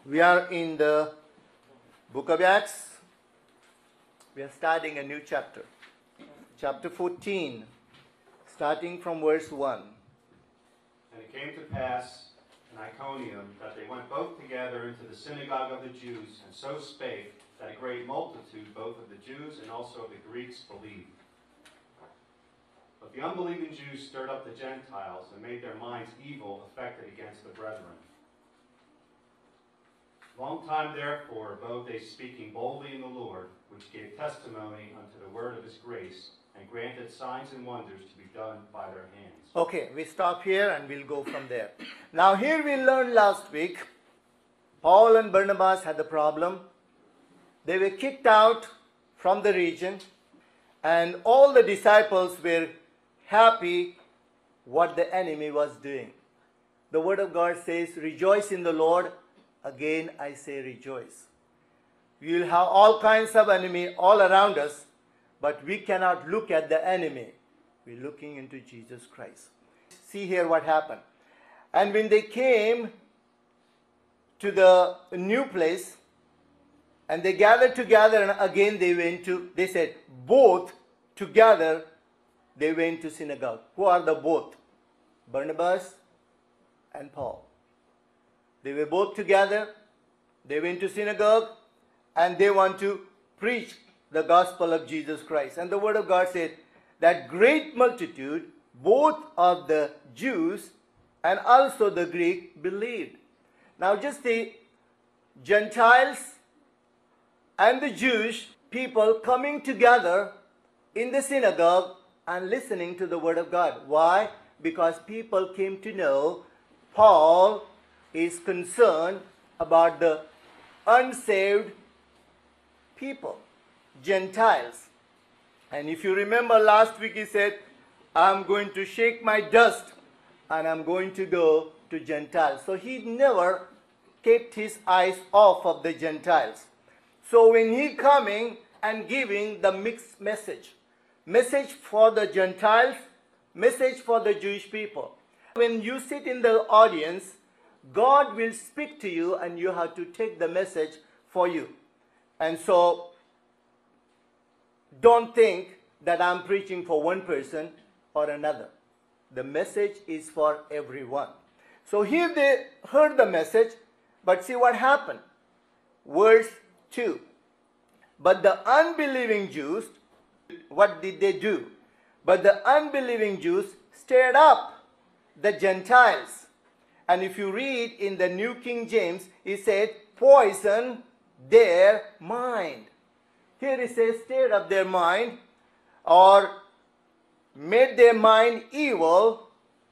We are in the book of Acts. We are starting a new chapter. Chapter 14, starting from verse 1. And it came to pass in Iconium that they went both together into the synagogue of the Jews, and so spake, that a great multitude both of the Jews and also of the Greeks believed. But the unbelieving Jews stirred up the Gentiles, and made their minds evil affected against the brethren. Long time therefore abode they speaking boldly in the Lord, which gave testimony unto the word of his grace, and granted signs and wonders to be done by their hands. Okay, we stop here and we'll go from there. Now here we learned last week, Paul and Barnabas had the problem. They were kicked out from the region, and all the disciples were happy what the enemy was doing. The word of God says, rejoice in the Lord. Again, I say rejoice. We will have all kinds of enemy all around us, but we cannot look at the enemy. We're looking into Jesus Christ. See here what happened. And when they came to the new place, and they gathered together, and again they said, both together they went to synagogue. Who are the both? Barnabas and Paul. They were both together, they went to synagogue, and they want to preach the gospel of Jesus Christ. And the word of God said that great multitude, both of the Jews and also the Greek, believed. Now just the Gentiles and the Jewish people coming together in the synagogue and listening to the word of God. Why? Because people came to know Paul is concerned about the unsaved people, Gentiles. And if you remember last week he said, I'm going to shake my dust and I'm going to go to Gentiles. So he never kept his eyes off of the Gentiles. So when he coming and giving the mixed message for the Gentiles, message for the Jewish people. When you sit in the audience, God will speak to you and you have to take the message for you. And so, don't think that I'm preaching for one person or another. The message is for everyone. So here they heard the message, but see what happened. Verse 2. But the unbelieving Jews, what did they do? But the unbelieving Jews stirred up the Gentiles. And if you read in the New King James, it said, poison their mind. Here it says, stirred up their mind, or made their mind evil,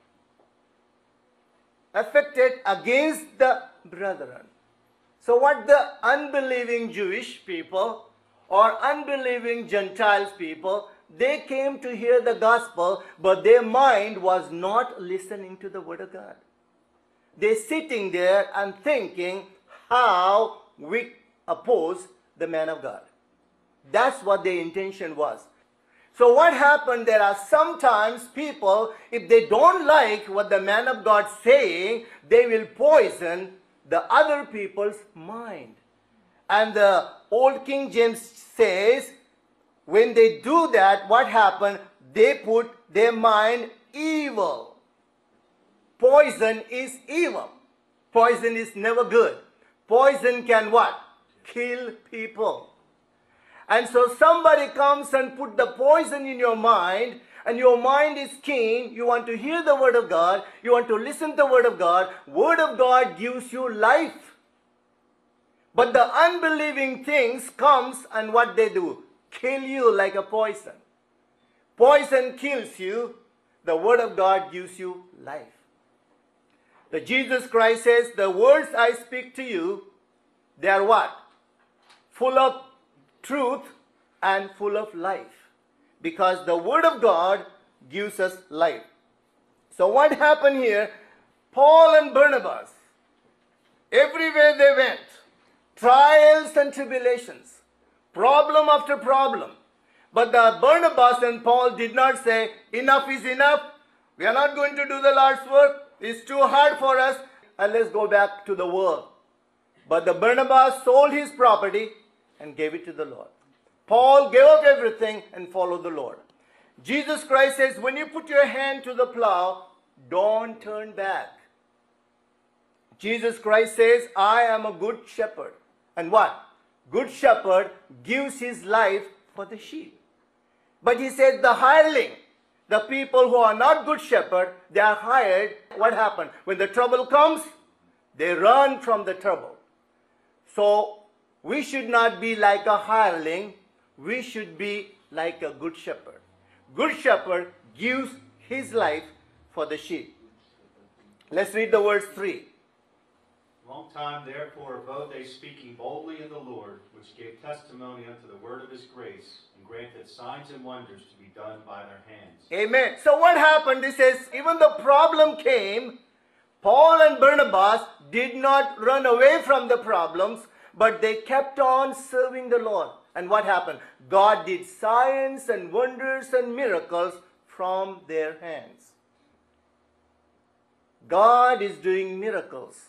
affected against the brethren. So what the unbelieving Jewish people or unbelieving Gentiles people, they came to hear the gospel, but their mind was not listening to the word of God. They're sitting there and thinking how we oppose the man of God. That's what their intention was. So what happened, there are sometimes people, if they don't like what the man of God is saying, they will poison the other people's mind. And the old King James says, when they do that, what happened? They put their mind evil. Poison is evil. Poison is never good. Poison can what? Kill people. And so somebody comes and put the poison in your mind, and your mind is keen. You want to hear the word of God. You want to listen to the word of God. Word of God gives you life. But the unbelieving things comes, and what they do? Kill you like a poison. Poison kills you. The word of God gives you life. The Jesus Christ says, the words I speak to you, they are what? Full of truth and full of life. Because the word of God gives us life. So what happened here? Paul and Barnabas, everywhere they went, trials and tribulations, problem after problem. But the Barnabas and Paul did not say, enough is enough. We are not going to do the Lord's work. It's too hard for us. And let's go back to the world. But the Barnabas sold his property and gave it to the Lord. Paul gave up everything and followed the Lord. Jesus Christ says, when you put your hand to the plow, don't turn back. Jesus Christ says, I am a good shepherd. And what? Good shepherd gives his life for the sheep. But he said the hireling, the people who are not good shepherd, they are hired. What happened? When the trouble comes, they run from the trouble. So we should not be like a hireling. We should be like a good shepherd. Good shepherd gives his life for the sheep. Let's read the verse 3. Long time therefore abode they speaking boldly in the Lord, which gave testimony unto the word of his grace, and granted signs and wonders to be done by their hands. Amen. So what happened? He says, even the problem came, Paul and Barnabas did not run away from the problems, but they kept on serving the Lord. And what happened? God did signs and wonders and miracles from their hands. God is doing miracles.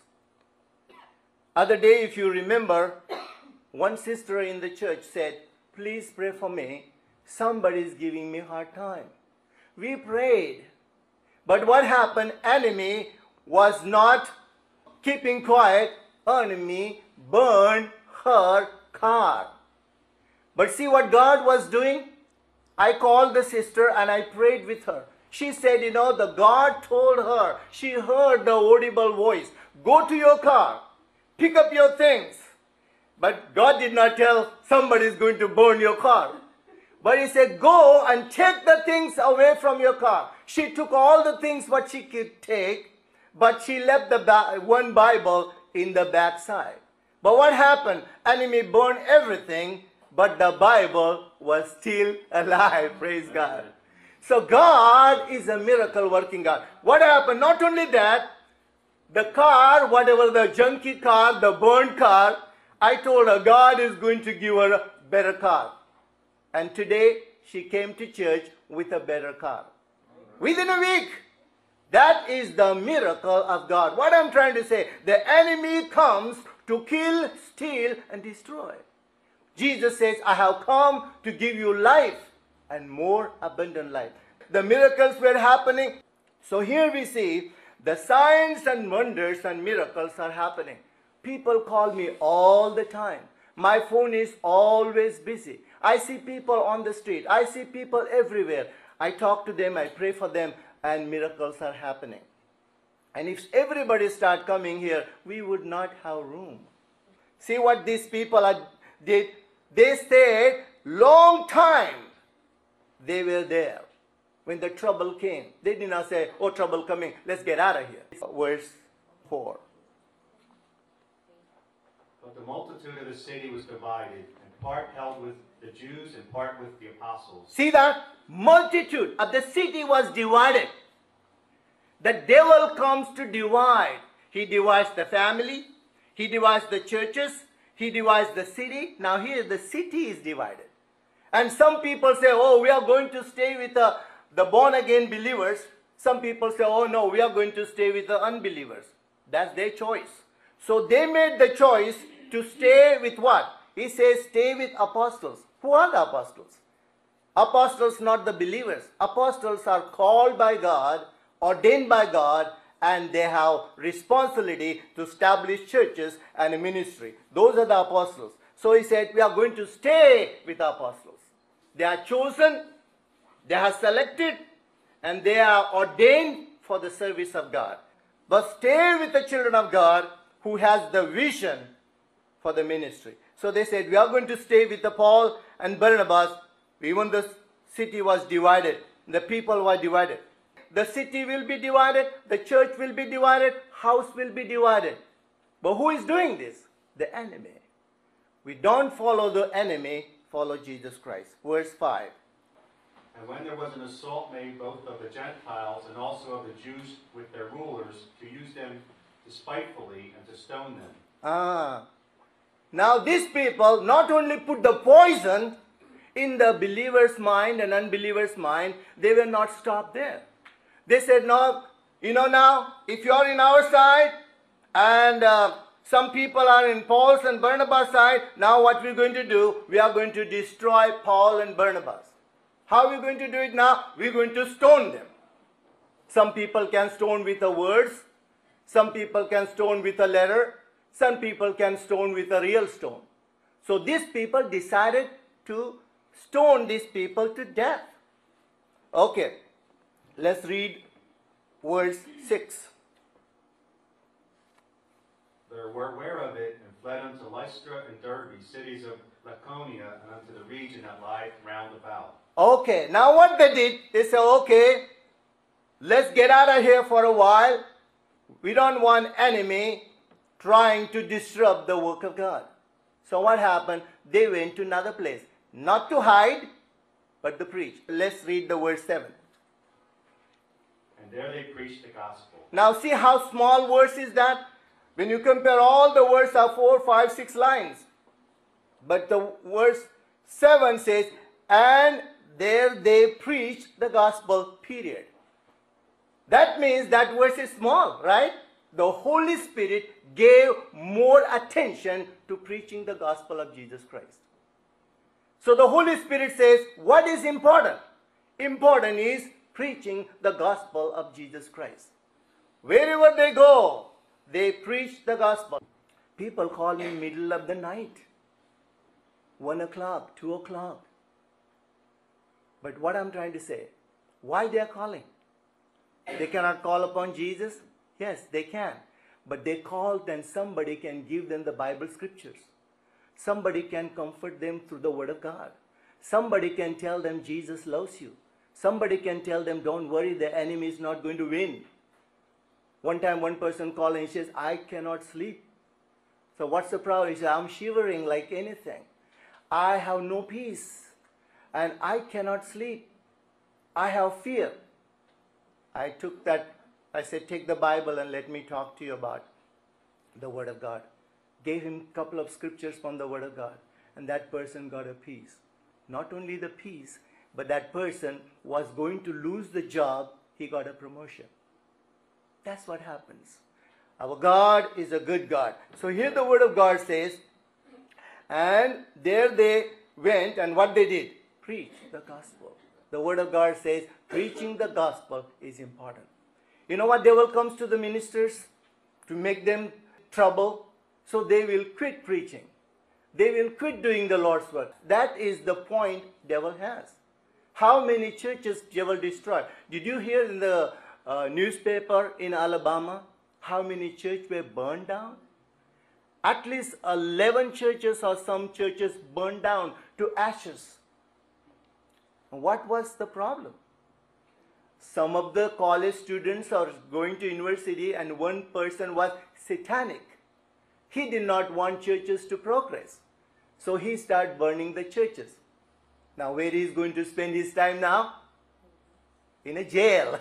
Other day, if you remember, one sister in the church said, please pray for me. Somebody is giving me a hard time. We prayed. But what happened? Enemy was not keeping quiet. Enemy burned her car. But see what God was doing? I called the sister and I prayed with her. She said, the God told her, she heard the audible voice, go to your car, pick up your things. But God did not tell somebody is going to burn your car. But he said, go and take the things away from your car. She took all the things what she could take, but she left the one Bible in the backside. But what happened? Enemy burned everything, but the Bible was still alive. Praise God. So God is a miracle working God. What happened? Not only that, the car, whatever the junky car, the burned car, I told her God is going to give her a better car. And today she came to church with a better car. Within a week. That is the miracle of God. What I'm trying to say, the enemy comes to kill, steal, and destroy. Jesus says, I have come to give you life and more abundant life. The miracles were happening. So here we see the signs and wonders and miracles are happening. People call me all the time. My phone is always busy. I see people on the street. I see people everywhere. I talk to them, I pray for them, and miracles are happening. And if everybody start coming here, we would not have room. See what these people did? They stayed long time. They were there. When the trouble came, they did not say, oh, trouble coming, let's get out of here. Verse 4. But the multitude of the city was divided, and part held with the Jews and part with the apostles. See that? Multitude of the city was divided. The devil comes to divide. He divides the family. He divides the churches. He divides the city. Now here the city is divided. And some people say, oh, we are going to stay with the born-again believers. Some people say, oh no, we are going to stay with the unbelievers. That's their choice. So they made the choice to stay with what? He says, stay with apostles. Who are the apostles? Apostles, not the believers. Apostles are called by God, ordained by God, and they have responsibility to establish churches and a ministry. Those are the apostles. So he said, we are going to stay with the apostles. They are chosen, they are selected, and they are ordained for the service of God. But stay with the children of God who has the vision for the ministry. So they said, we are going to stay with the Paul and Barnabas. Even the city was divided. The people were divided. The city will be divided. The church will be divided. House will be divided. But who is doing this? The enemy. We don't follow the enemy, follow Jesus Christ. Verse 5. And when there was an assault made both of the Gentiles and also of the Jews with their rulers, to use them despitefully and to stone them. Now these people not only put the poison in the believer's mind and unbeliever's mind, they were not stopped there. They said, no, now, if you are in our side and Some people are in Paul's and Barnabas' side. Now what we're going to do, we are going to destroy Paul and Barnabas. How are we going to do it now? We're going to stone them. Some people can stone with the words. Some people can stone with a letter. Some people can stone with a real stone. So these people decided to stone these people to death. Okay, let's read verse 6. They were aware of it and fled unto Lystra and Derbe, cities of Lycaonia, and unto the region that lieth round about. Okay, now what they did, they said, okay, let's get out of here for a while. We don't want enemy trying to disrupt the work of God. So what happened? They went to another place. Not to hide, but to preach. Let's read the verse 7. And there they preached the gospel. Now see how small verse is that? When you compare all the verses are 4, 5, 6 lines. But the verse 7 says, and there they preached the gospel, period. That means that verse is small, right? The Holy Spirit gave more attention to preaching the gospel of Jesus Christ. So the Holy Spirit says, what is important? Important is preaching the gospel of Jesus Christ. Wherever they go, they preach the gospel. People call in middle of the night. 1 o'clock, 2 o'clock. But what I'm trying to say, why they are calling? They cannot call upon Jesus? Yes, they can. But they call, then somebody can give them the Bible scriptures. Somebody can comfort them through the word of God. Somebody can tell them Jesus loves you. Somebody can tell them, don't worry, the enemy is not going to win. One time one person called and he says, I cannot sleep. So what's the problem? He said, I'm shivering like anything. I have no peace. And I cannot sleep. I have fear. I took that, I said, take the Bible and let me talk to you about the Word of God. Gave him a couple of scriptures from the Word of God. And that person got a peace. Not only the peace, but that person was going to lose the job, he got a promotion. That's what happens. Our God is a good God. So here the Word of God says, and there they went, and what they did? Preach the gospel. The Word of God says, preaching the gospel is important. You know what devil comes to the ministers? To make them trouble. So they will quit preaching. They will quit doing the Lord's work. That is the point devil has. How many churches devil destroyed? Did you hear in the newspaper in Alabama how many churches were burned down? At least 11 churches or some churches burned down to ashes. What was the problem? Some of the college students are going to university and one person was satanic. He did not want churches to progress. So he started burning the churches. Now where he is going to spend his time now? In a jail.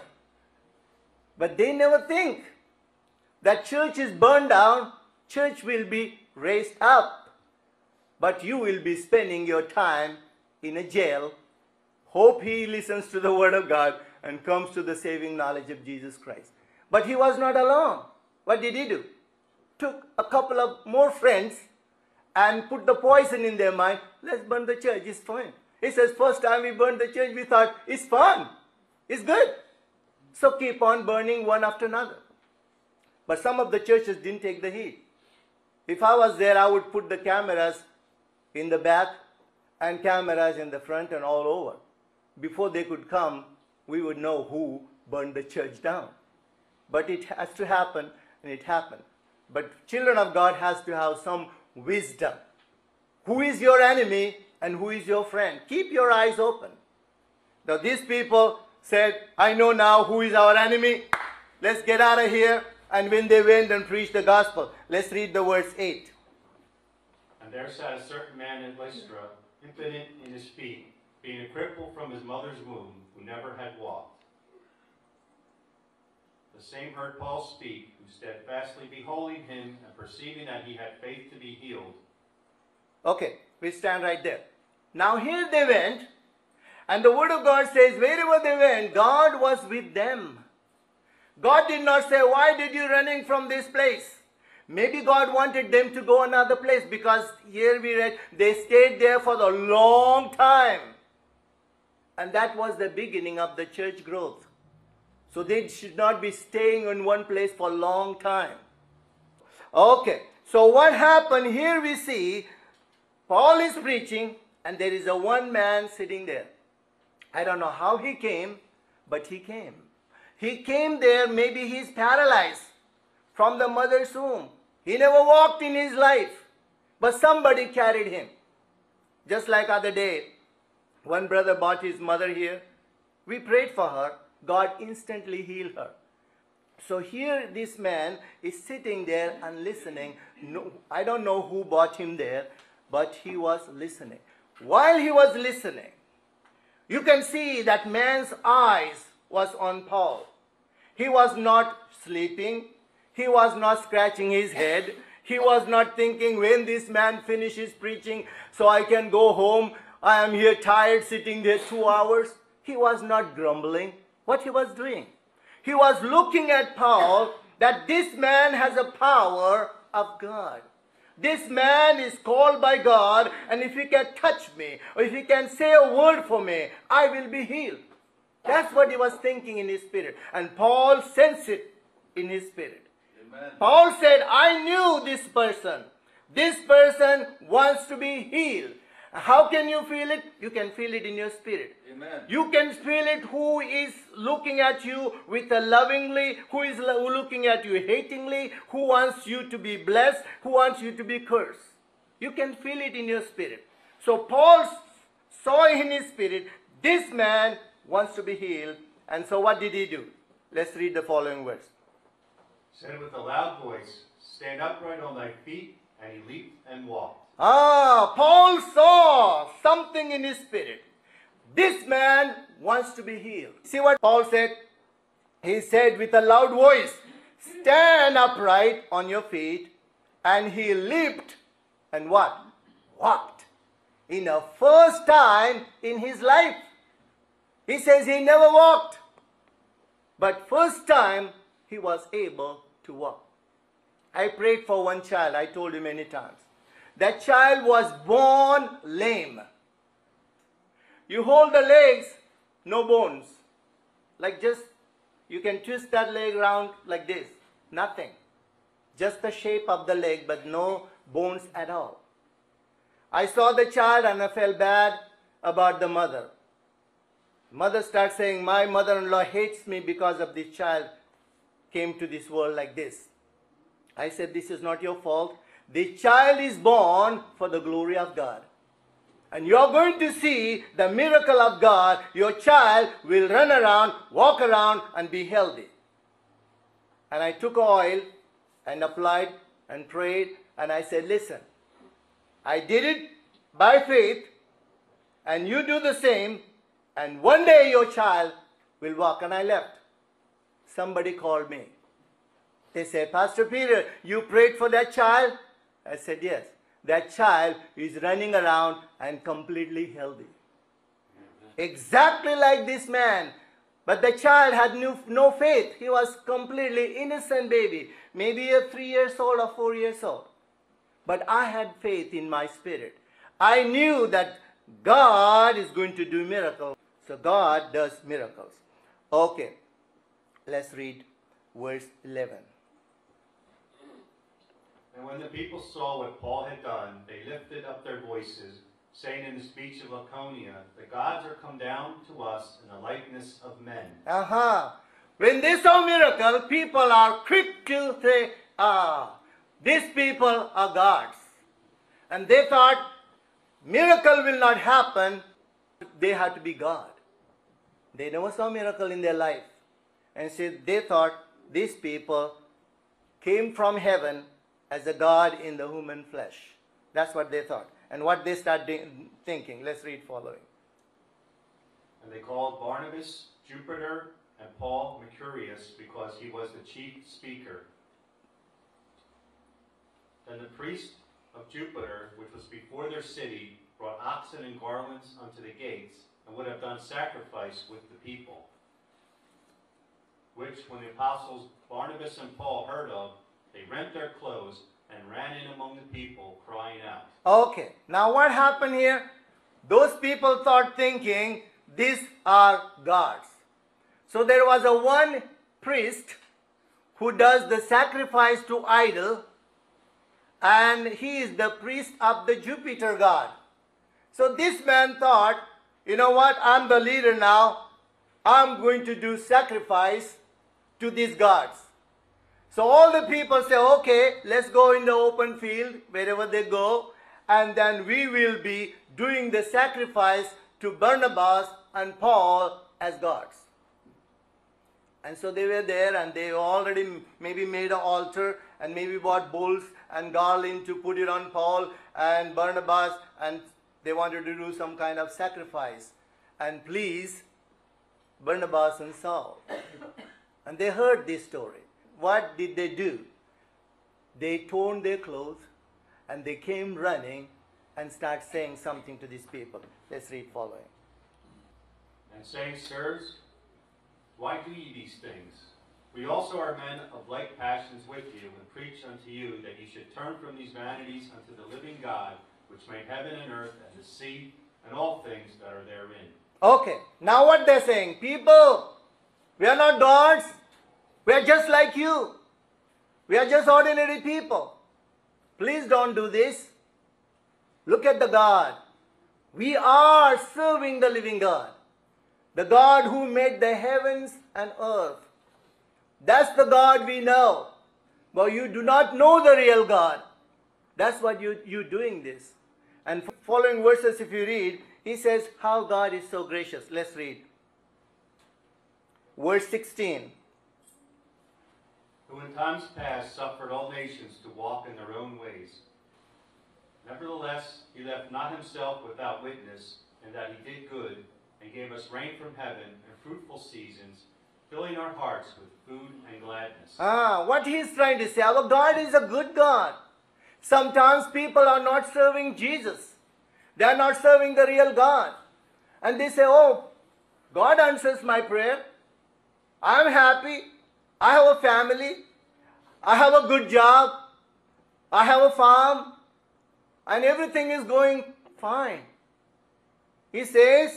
But they never think that church is burned down, church will be raised up. But you will be spending your time in a jail. Hope he listens to the word of God and comes to the saving knowledge of Jesus Christ. But he was not alone. What did he do? Took a couple of more friends and put the poison in their mind. Let's burn the church, it's fine. He says, first time we burned the church, we thought, it's fun, it's good. So keep on burning one after another. But some of the churches didn't take the heat. If I was there, I would put the cameras in the back and cameras in the front and all over. Before they could come, we would know who burned the church down. But it has to happen, and it happened. But children of God has to have some wisdom. Who is your enemy and who is your friend? Keep your eyes open. Now these people said, I know now who is our enemy. Let's get out of here. And when they went and preached the gospel, let's read the verse 8. And there sat a certain man in Lystra, impotent in his feet, being a cripple from his mother's womb, who never had walked. The same heard Paul speak, who steadfastly beholding him, and perceiving that he had faith to be healed. Okay, we stand right there. Now here they went, and the word of God says, wherever they went, God was with them. God did not say, why did you running from this place? Maybe God wanted them to go another place, because here we read they stayed there for a long time. And that was the beginning of the church growth. So they should not be staying in one place for a long time. Okay, so what happened here we see Paul is preaching and there is a one man sitting there. I don't know how he came, but he came. He came there, maybe he's paralyzed from the mother's womb. He never walked in his life, but somebody carried him. Just like other day, one brother brought his mother here. We prayed for her. God instantly healed her. So here this man is sitting there and listening. No, I don't know who brought him there, but he was listening. While he was listening, you can see that man's eyes was on Paul. He was not sleeping. He was not scratching his head. He was not thinking, when this man finishes preaching so I can go home. I am here tired sitting there 2 hours. He was not grumbling. What he was doing? He was looking at Paul, that this man has a power of God. This man is called by God, and if he can touch me, or if he can say a word for me, I will be healed. That's what he was thinking in his spirit. And Paul sensed it in his spirit. Amen. Paul said, I knew this person. This person wants to be healed. How can you feel it? You can feel it in your spirit. Amen. You can feel it who is looking at you with a lovingly, who is looking at you hatingly, who wants you to be blessed, who wants you to be cursed. You can feel it in your spirit. So Paul saw in his spirit, this man wants to be healed. And so what did he do? Let's read the following verse. Said with a loud voice, stand upright on thy feet, and he leaped and walked. Paul saw something in his spirit. This man wants to be healed. See what Paul said? He said with a loud voice, stand upright on your feet. And he leaped and what? Walked. In the first time in his life. He says he never walked. But first time he was able to walk. I prayed for one child. I told you many times. That child was born lame. You hold the legs, no bones. Like just, you can twist that leg around like this. Nothing. Just the shape of the leg, but no bones at all. I saw the child and I felt bad about the mother. Mother starts saying, my mother-in-law hates me because of this child came to this world like this. I said, this is not your fault. The child is born for the glory of God. And you are going to see the miracle of God. Your child will run around, walk around, and be healthy. And I took oil and applied and prayed. And I said, listen, I did it by faith. And you do the same. And one day your child will walk. And I left. Somebody called me. They said, Pastor Peter, you prayed for that child? I said, yes. That child is running around and completely healthy. Exactly like this man. But the child had no faith. He was completely innocent baby. Maybe 3 years old or 4 years old. But I had faith in my spirit. I knew that God is going to do miracles. So God does miracles. Okay. Let's read verse 11. And when the people saw what Paul had done, they lifted up their voices, saying in the speech of Lycaonia, the gods are come down to us in the likeness of men. When they saw miracle, people are quick to say, these people are gods. And they thought, miracle will not happen. They had to be God. They never saw miracle in their life. And so they thought, these people came from heaven as a God in the human flesh. That's what they thought. And what they started thinking. Let's read following. And they called Barnabas Jupiter and Paul Mercurius because he was the chief speaker. Then the priest of Jupiter, which was before their city, brought oxen and garlands unto the gates, and would have done sacrifice with the people. Which, when the apostles Barnabas and Paul heard of, they rent their clothes and ran in among the people, crying out. Okay, now what happened here? Those people thought thinking, these are gods. So there was a one priest who does the sacrifice to idol, and he is the priest of the Jupiter god. So this man thought, you know what, I'm the leader now, I'm going to do sacrifice to these gods. So all the people say, okay, let's go in the open field, wherever they go, and then we will be doing the sacrifice to Barnabas and Paul as gods. And so they were there, and they already maybe made an altar and maybe bought bulls and garland to put it on Paul and Barnabas, and they wanted to do some kind of sacrifice and please Barnabas and Saul. And they heard this story. What did they do? They torn their clothes and they came running and start saying something to these people. Let's read following. And saying, Sirs, why do ye these things? We also are men of like passions with you, and preach unto you that ye should turn from these vanities unto the living God, which made heaven and earth and the sea and all things that are therein. Okay, now what they're saying, people, we are not gods. We are just like you. We are just ordinary people. Please don't do this. Look at the God. We are serving the living God. The God who made the heavens and earth. That's the God we know. But you do not know the real God. That's what you're doing this. And following verses, if you read, he says how God is so gracious. Let's read. Verse 16. Who in times past suffered all nations to walk in their own ways. Nevertheless, he left not himself without witness, in that he did good, and gave us rain from heaven and fruitful seasons, filling our hearts with food and gladness. What he is trying to say, our God is a good God. Sometimes people are not serving Jesus. They are not serving the real God. And they say, oh, God answers my prayer. I am happy. I have a family. I have a good job. I have a farm. And everything is going fine. He says,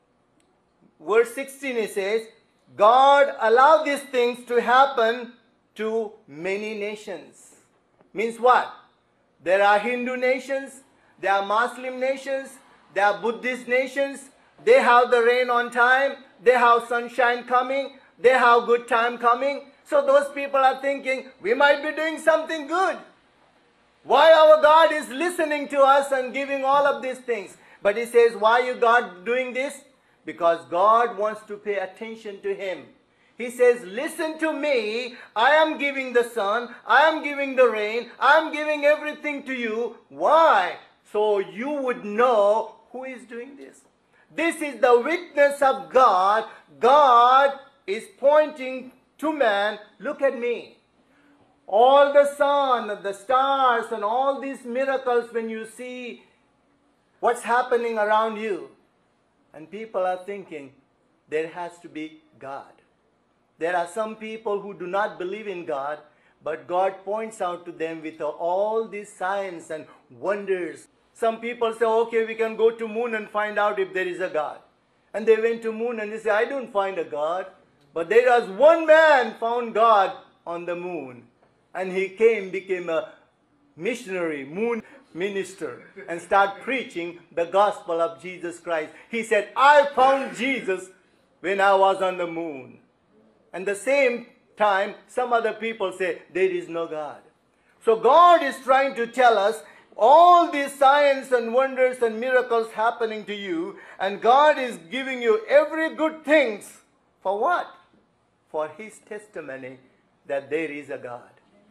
verse 16 he says, God allowed these things to happen to many nations. Means what? There are Hindu nations, there are Muslim nations, there are Buddhist nations. They have the rain on time, they have sunshine coming, they have good time coming. So those people are thinking, we might be doing something good. Why our God is listening to us and giving all of these things? But he says, why you God doing this? Because God wants to pay attention to him. He says, listen to me. I am giving the sun. I am giving the rain. I am giving everything to you. Why? So you would know who is doing this. This is the witness of God. God is pointing to man. Look at me. All the sun, the stars, and all these miracles when you see what's happening around you. And people are thinking, there has to be God. There are some people who do not believe in God, but God points out to them with all these signs and wonders. Some people say, okay, we can go to moon and find out if there is a God. And they went to moon and they say, I don't find a God. But there was one man found God on the moon. And he became a missionary, moon minister, and start preaching the gospel of Jesus Christ. He said, I found Jesus when I was on the moon. And the same time, some other people say, there is no God. So God is trying to tell us all these signs and wonders and miracles happening to you, and God is giving you every good things. For what? For his testimony that there is a God.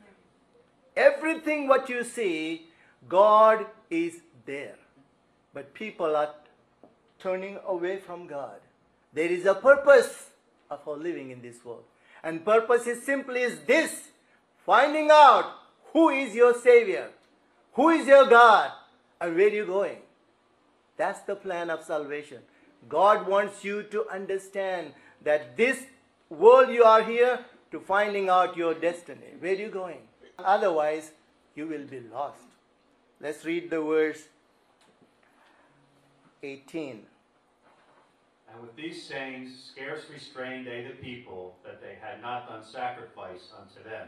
Everything what you see, God is there. But people are turning away from God. There is a purpose of our living in this world. And purpose is simply this: finding out who is your Savior, who is your God, and where you're going. That's the plan of salvation. God wants you to understand that this world you are here to finding out your destiny. Where are you going? Otherwise, you will be lost. Let's read the verse 18. And with these sayings scarce restrained they the people, that they had not done sacrifice unto them.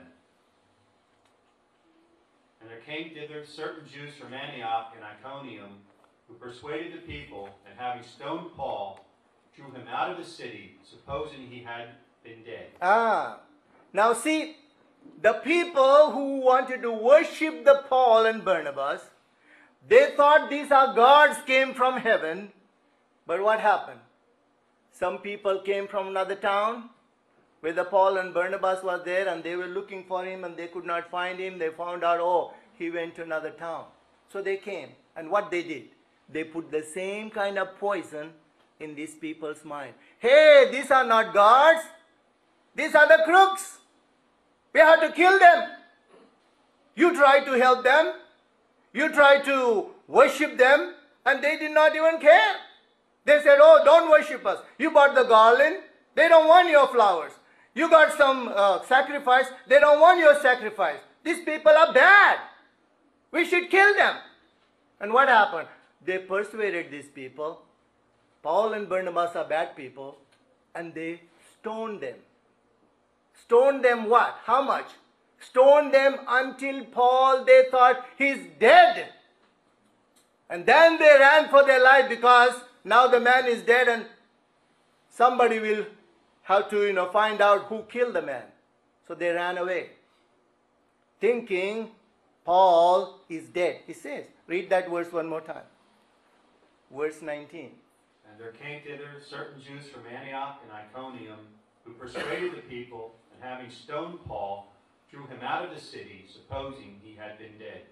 And there came thither certain Jews from Antioch and Iconium, who persuaded the people, and having stoned Paul, drew him out of the city, supposing he had been dead. Now see, the people who wanted to worship the Paul and Barnabas, they thought these are gods came from heaven. But what happened? Some people came from another town where the Paul and Barnabas was there, and they were looking for him and they could not find him. They found out, oh, he went to another town. So they came. And what they did? They put the same kind of poison in these people's mind. Hey, these are not gods. These are the crooks. We have to kill them. You try to help them. You try to worship them. And they did not even care. They said, oh, don't worship us. You bought the garland. They don't want your flowers. You got some sacrifice. They don't want your sacrifice. These people are bad. We should kill them. And what happened? They persuaded these people. Paul and Barnabas are bad people. And they stoned them. Stoned them what? How much? Stoned them until Paul, they thought he's dead. And then they ran for their life, because now the man is dead and somebody will have to, find out who killed the man. So they ran away, thinking Paul is dead. He says, read that verse one more time. Verse 19. And there came thither certain Jews from Antioch and Iconium, who persuaded the people, and having stoned Paul, drew him out of the city, supposing he had been dead.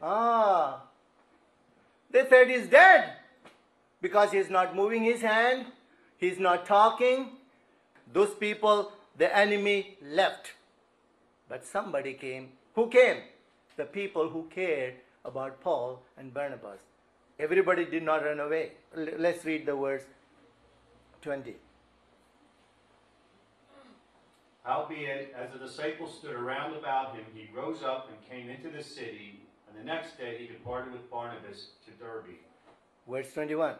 They said he's dead, because he's not moving his hand, he's not talking. Those people, the enemy, left. But somebody came. Who came? The people who cared about Paul and Barnabas. Everybody did not run away. Let's read the verse 20. Howbeit, as the disciples stood around about him, he rose up and came into the city, and the next day he departed with Barnabas to Derbe. Verse 21.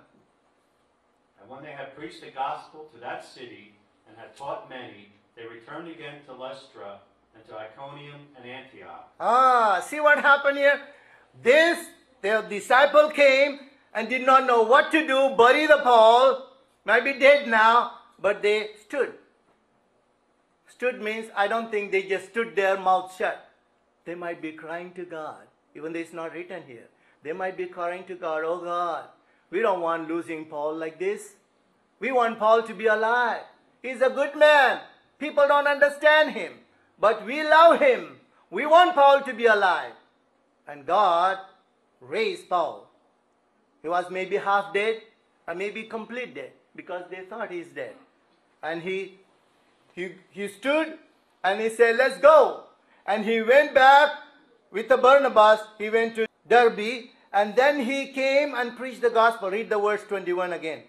And when they had preached the gospel to that city, and had taught many, they returned again to Lystra, and to Iconium and Antioch. See what happened here? Their disciple came and did not know what to do, bury the Paul, might be dead now, but they stood. Stood means, I don't think they just stood there mouth shut. They might be crying to God, even though it's not written here. They might be crying to God, oh God, we don't want losing Paul like this. We want Paul to be alive. He's a good man. People don't understand him, but we love him. We want Paul to be alive. And God raised Paul. He was maybe half dead or maybe complete dead, because they thought he's dead. And he stood and he said, let's go. And he went back with the Barnabas. He went to Derbe, and then he came and preached the gospel. Read the verse 21 again.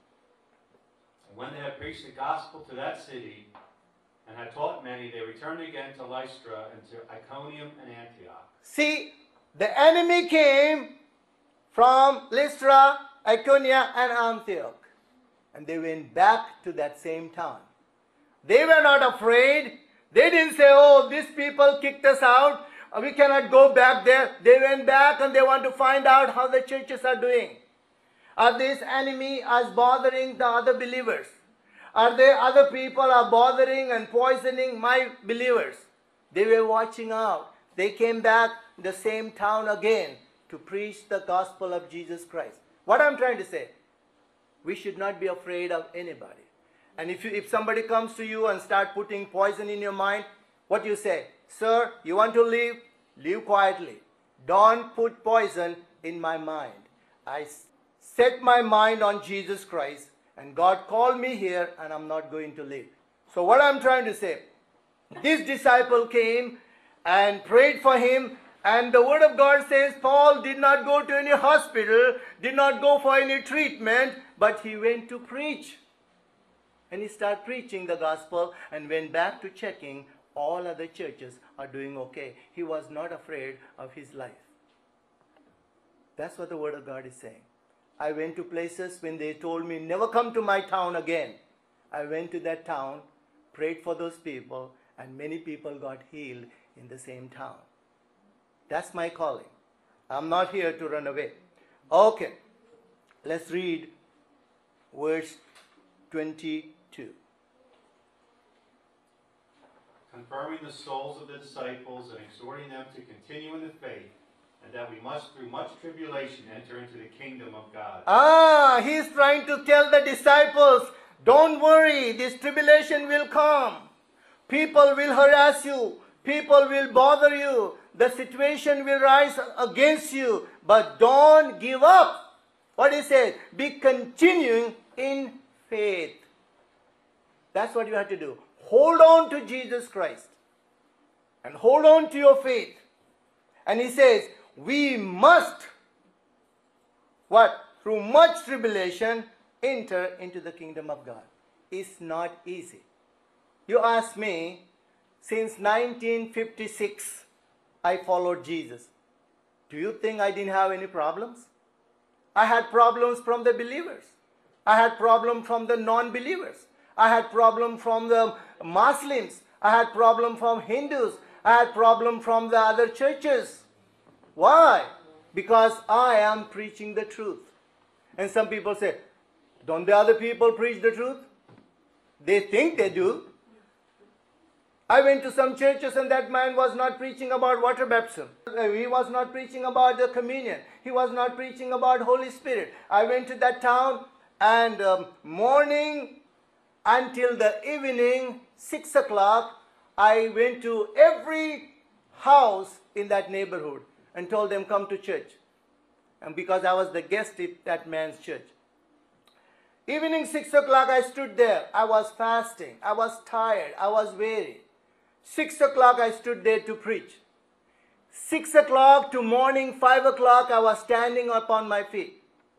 And when they had preached the gospel to that city, and had taught many, they returned again to Lystra, and to Iconium and Antioch. See, the enemy came from Lystra, Iconium, and Antioch. And they went back to that same town. They were not afraid. They didn't say, oh, these people kicked us out, we cannot go back there. They went back and they want to find out how the churches are doing. Are this enemy as bothering the other believers? Are there other people are bothering and poisoning my believers? They were watching out. They came back the same town again to preach the gospel of Jesus Christ. What I'm trying to say, we should not be afraid of anybody. And if somebody comes to you and start putting poison in your mind, what you say? Sir, you want to leave? Leave quietly. Don't put poison in my mind. I set my mind on Jesus Christ, and God called me here, and I'm not going to leave. So what I'm trying to say, this disciple came and prayed for him, and the word of God says Paul did not go to any hospital, did not go for any treatment, but he went to preach. And he started preaching the gospel and went back to checking all other churches are doing okay. He was not afraid of his life. That's what the Word of God is saying. I went to places when they told me, never come to my town again. I went to that town, prayed for those people, and many people got healed in the same town. That's my calling. I'm not here to run away. Okay, let's read verse 22. Confirming the souls of the disciples and exhorting them to continue in the faith, and that we must through much tribulation enter into the kingdom of God. He's trying to tell the disciples, don't worry, this tribulation will come. People will harass you. People will bother you. The situation will rise against you. But don't give up. What he said, be continuing in faith. That's what you have to do. Hold on to Jesus Christ. And hold on to your faith. And he says, we must, what? Through much tribulation, enter into the kingdom of God. It's not easy. You ask me, since 1956, I followed Jesus. Do you think I didn't have any problems? I had problems from the believers. I had problems from the non-believers. I had problems from the Muslims. I had problems from Hindus. I had problems from the other churches. Why? Because I am preaching the truth. And some people say, don't the other people preach the truth? They think they do. I went to some churches and that man was not preaching about water baptism. He was not preaching about the communion. He was not preaching about Holy Spirit. I went to that town and morning until the evening, 6 o'clock, I went to every house in that neighborhood and told them, come to church. And because I was the guest at that man's church. Evening 6 o'clock, I stood there. I was fasting. I was tired. I was weary. 6 o'clock, I stood there to preach. 6 o'clock to morning 5 o'clock, I was standing upon my feet.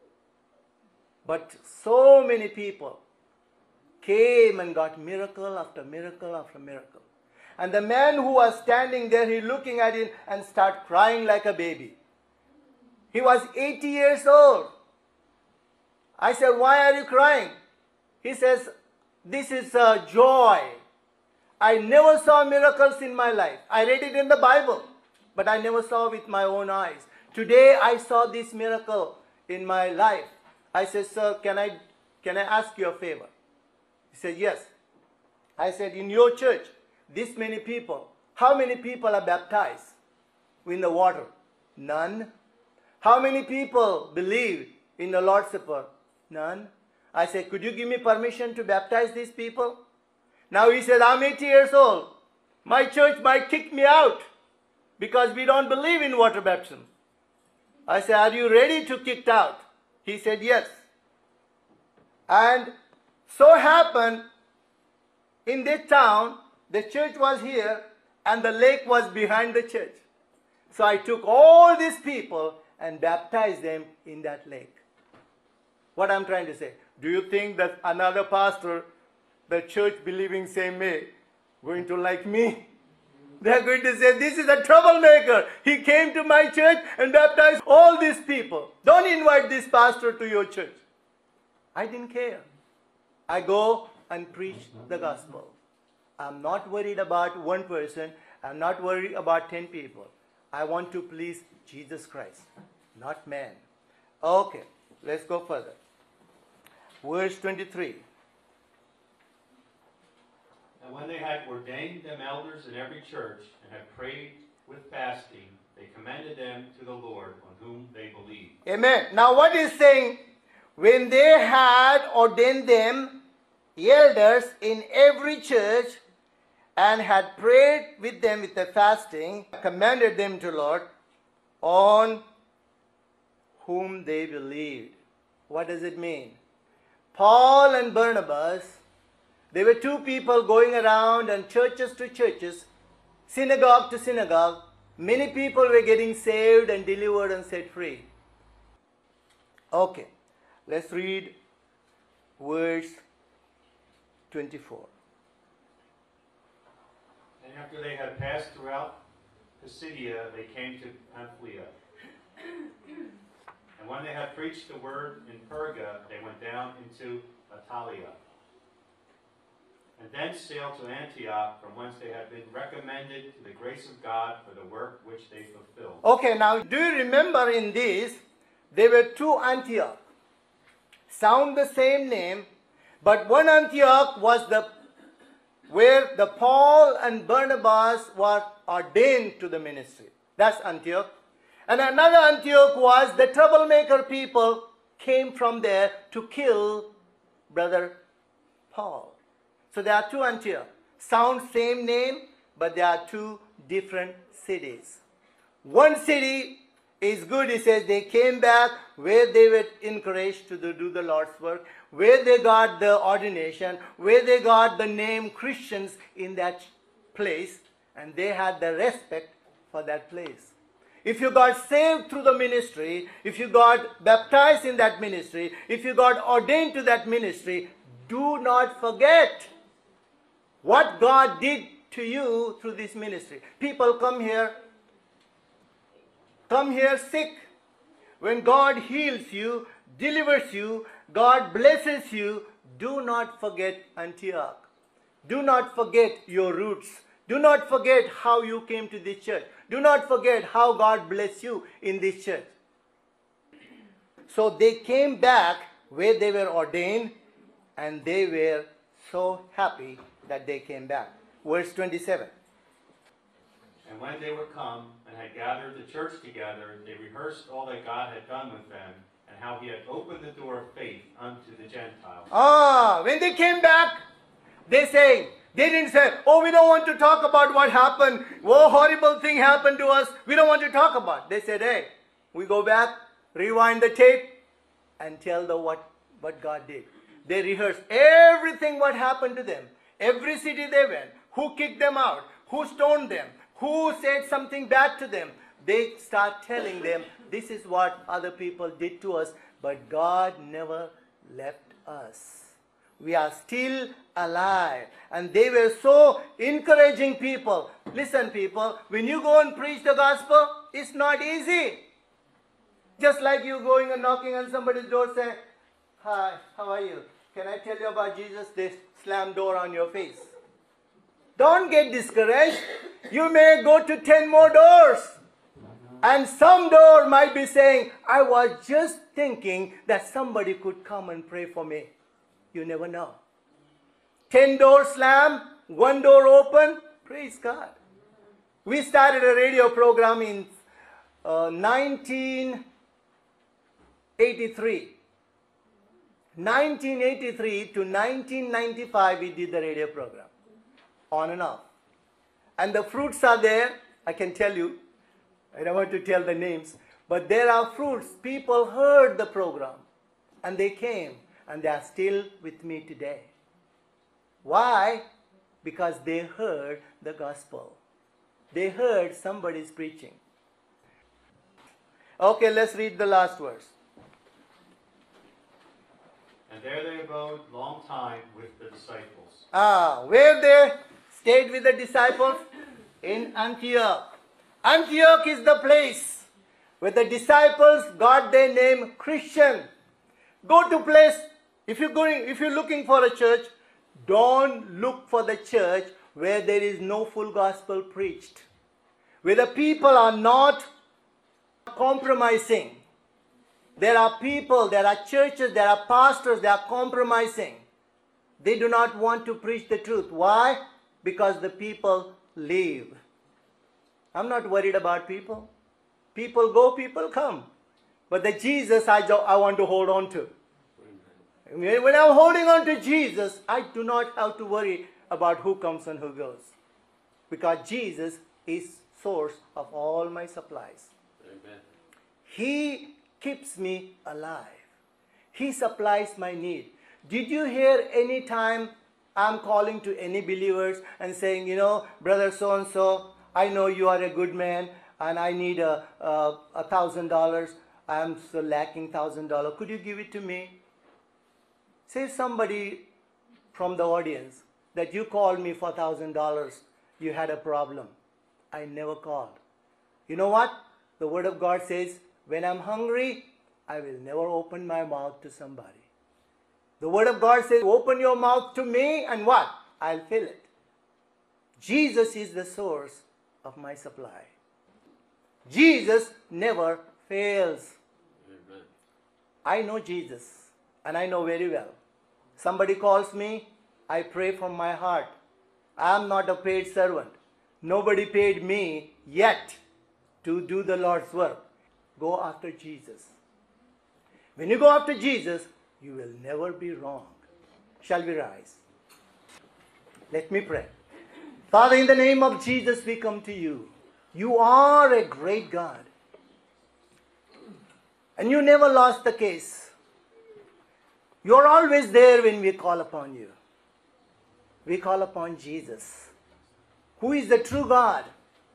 But so many people came and got miracle after miracle after miracle. And the man who was standing there, he looking at it and start crying like a baby. He was 80 years old. I said, why are you crying? He says, this is a joy. I never saw miracles in my life. I read it in the Bible, but I never saw with my own eyes. Today I saw this miracle in my life. I said, sir, can I ask you a favor? He said, yes. I said, in your church, this many people, how many people are baptized in the water? None. How many people believe in the Lord's Supper? None. I said, could you give me permission to baptize these people? Now he said, I'm 80 years old. My church might kick me out because we don't believe in water baptism. I said, are you ready to kicked out? He said, yes. And so happened, in this town, the church was here and the lake was behind the church. So I took all these people and baptized them in that lake. What I'm trying to say, do you think that another pastor, the church believing same way, going to like me? They're going to say, this is a troublemaker. He came to my church and baptized all these people. Don't invite this pastor to your church. I didn't care. I go and preach the gospel. I'm not worried about one person. I'm not worried about 10 people. I want to please Jesus Christ, not man. Okay, let's go further. Verse 23. And when they had ordained them elders in every church, and had prayed with fasting, they commended them to the Lord, on whom they believed. Amen. Now what is saying? When they had ordained them elders in every church, and had prayed with them with the fasting, commended them to Lord, on whom they believed. What does it mean? Paul and Barnabas, they were two people going around and churches to churches, synagogue to synagogue. Many people were getting saved and delivered and set free. Okay, let's read verse 24. And after they had passed throughout Pisidia, they came to Pamphylia. And when they had preached the word in Perga, they went down into Attalia. And then sailed to Antioch, from whence they had been recommended to the grace of God for the work which they fulfilled. Okay, now do you remember in this, there were two Antioch. Sound the same name, but one Antioch was where the Paul and Barnabas were ordained to the ministry. That's Antioch. And another Antioch was the troublemaker people came from there to kill Brother Paul. So there are two Antioch. Sound same name, but there are two different cities. One city is good, he says, they came back where they were encouraged to do the Lord's work, where they got the ordination, where they got the name Christians in that place, and they had the respect for that place. If you got saved through the ministry, if you got baptized in that ministry, if you got ordained to that ministry, do not forget what God did to you through this ministry. People come here sick. When God heals you, delivers you, God blesses you, do not forget Antioch. Do not forget your roots. Do not forget how you came to this church. Do not forget how God blessed you in this church. So they came back where they were ordained, and they were so happy that they came back. Verse 27. And when they were come and had gathered the church together, they rehearsed all that God had done with them, and how he had opened the door of faith unto the Gentiles. When they came back, they didn't say, oh, we don't want to talk about what happened. Oh, horrible thing happened to us. We don't want to talk about it. They said, hey, we go back, rewind the tape, and tell what God did. They rehearsed everything what happened to them. Every city they went, who kicked them out, who stoned them, who said something bad to them. They start telling them, this is what other people did to us, but God never left us. We are still alive. And they were so encouraging people. Listen, people, when you go and preach the gospel, it's not easy. Just like you going and knocking on somebody's door saying, hi, how are you? Can I tell you about Jesus? They slam door on your face. Don't get discouraged. You may go to 10 more doors. And some door might be saying, I was just thinking that somebody could come and pray for me. You never know. 10 doors slam, 1 door open. Praise God. We started a radio program in 1983. 1983 to 1995 we did the radio program. On and off. And the fruits are there. I can tell you. I don't want to tell the names. But there are fruits. People heard the program. And they came. And they are still with me today. Why? Because they heard the gospel. They heard somebody's preaching. Okay, let's read the last verse. And there they abode long time with the disciples. Where they stayed with the disciples? In Antioch. Antioch is the place where the disciples got their name Christian. Go to place, if you're looking for a church, don't look for the church where there is no full gospel preached. Where the people are not compromising. There are people, there are churches, there are pastors, they are compromising. They do not want to preach the truth. Why? Because the people leave. I'm not worried about people. People go, people come. But the Jesus I want to hold on to. When I'm holding on to Jesus, I do not have to worry about who comes and who goes. Because Jesus is source of all my supplies. Amen. He keeps me alive. He supplies my need. Did you hear any time I'm calling to any believers and saying, brother so-and-so, I know you are a good man and I need $1,000. I'm so lacking $1,000. Could you give it to me? Say somebody from the audience that you called me for $1,000 you had a problem. I never called. You know what? The Word of God says, when I'm hungry, I will never open my mouth to somebody. The Word of God says, open your mouth to me and what? I'll fill it. Jesus is the source of my supply. Jesus never fails. Amen. I know Jesus, and I know very well. Somebody calls me, I pray from my heart. I am not a paid servant. Nobody paid me yet to do the Lord's work. Go after Jesus. When you go after Jesus, you will never be wrong. Shall we rise? Let me pray. Father, in the name of Jesus, we come to you. You are a great God. And you never lost the case. You are always there when we call upon you. We call upon Jesus, who is the true God.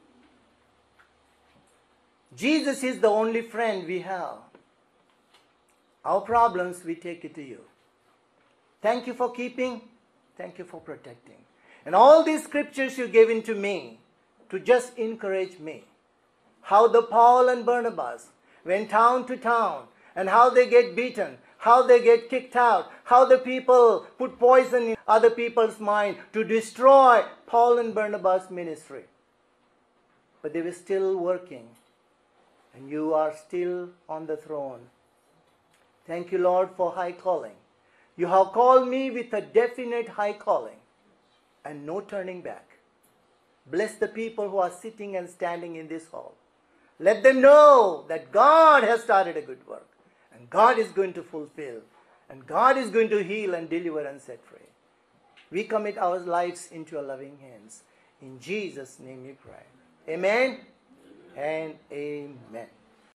Jesus is the only friend we have. Our problems, we take it to you. Thank you for keeping. Thank you for protecting. And all these scriptures you gave into me to just encourage me. How the Paul and Barnabas went town to town, and how they get beaten, how they get kicked out, how the people put poison in other people's mind to destroy Paul and Barnabas' ministry. But they were still working, and you are still on the throne. Thank you, Lord, for high calling. You have called me with a definite high calling and no turning back. Bless the people who are sitting and standing in this hall. Let them know that God has started a good work, and God is going to fulfill, and God is going to heal and deliver and set free. We commit our lives into your loving hands. In Jesus' name we pray. Amen and amen.